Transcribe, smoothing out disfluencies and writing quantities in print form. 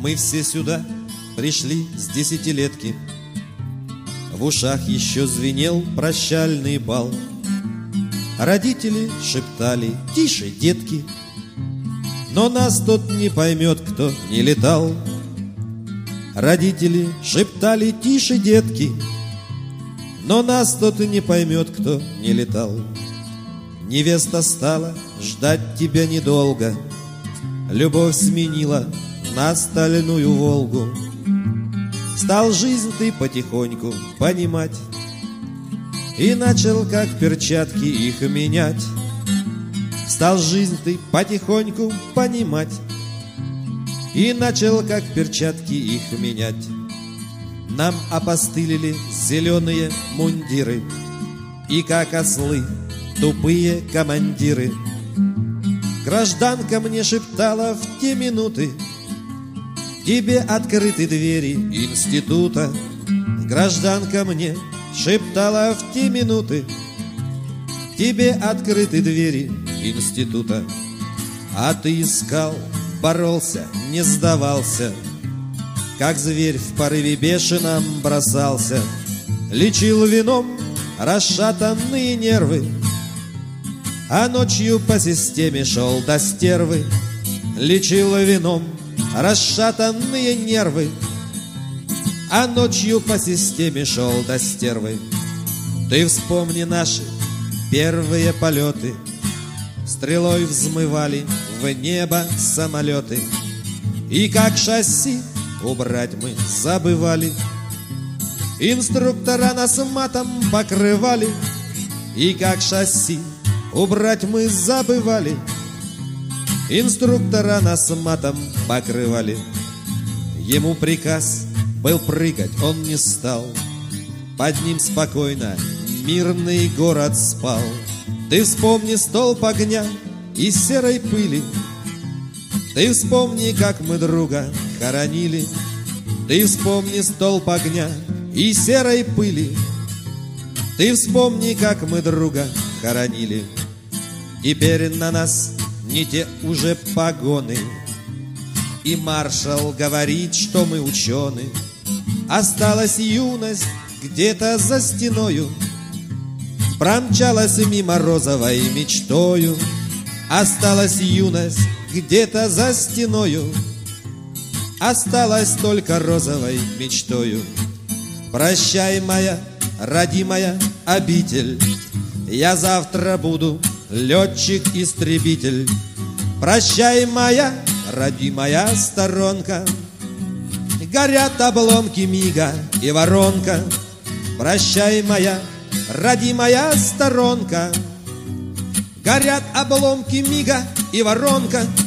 Мы все сюда пришли с десятилетки. В ушах еще звенел прощальный бал. Родители шептали: тише, детки. Но нас тут не поймет, кто не летал. Родители шептали: тише, детки. Но нас тут не поймет, кто не летал. Невеста стала ждать тебя недолго. Любовь сменила на стальную Волгу. Стал жизнь ты потихоньку понимать и начал, как перчатки, их менять. Стал жизнь ты потихоньку понимать и начал, как перчатки, их менять. Нам опостылили зеленые мундиры и, как ослы, тупые командиры. Гражданка мне шептала в те минуты: тебе открыты двери института. Гражданка мне шептала в те минуты: тебе открыты двери института. А ты искал, боролся, не сдавался, как зверь в порыве бешеном бросался. Лечил вином расшатанные нервы, а ночью по системе шел до стервы. Лечил вином расшатанные нервы, а ночью по системе шел до стервы. Ты вспомни наши первые полеты. Стрелой взмывали в небо самолеты, и как шасси убрать мы забывали. Инструктора нас матом покрывали, и как шасси убрать мы забывали. Инструктора нас матом покрывали. Ему приказ был прыгать, он не стал. Под ним спокойно мирный город спал. Ты вспомни столб огня и серой пыли. Ты вспомни, как мы друга хоронили. Ты вспомни столб огня и серой пыли. Ты вспомни, как мы друга хоронили. Теперь на нас не те уже погоны, и маршал говорит, что мы ученые. Осталась юность где-то за стеною, промчалась мимо розовой мечтою. Осталась юность где-то за стеною, осталась только розовой мечтою. Прощай, моя родимая обитель, я завтра буду летчик-истребитель. Прощай, моя родимая сторонка, горят обломки Мига и Воронка. Прощай, моя родимая сторонка, горят обломки Мига и Воронка.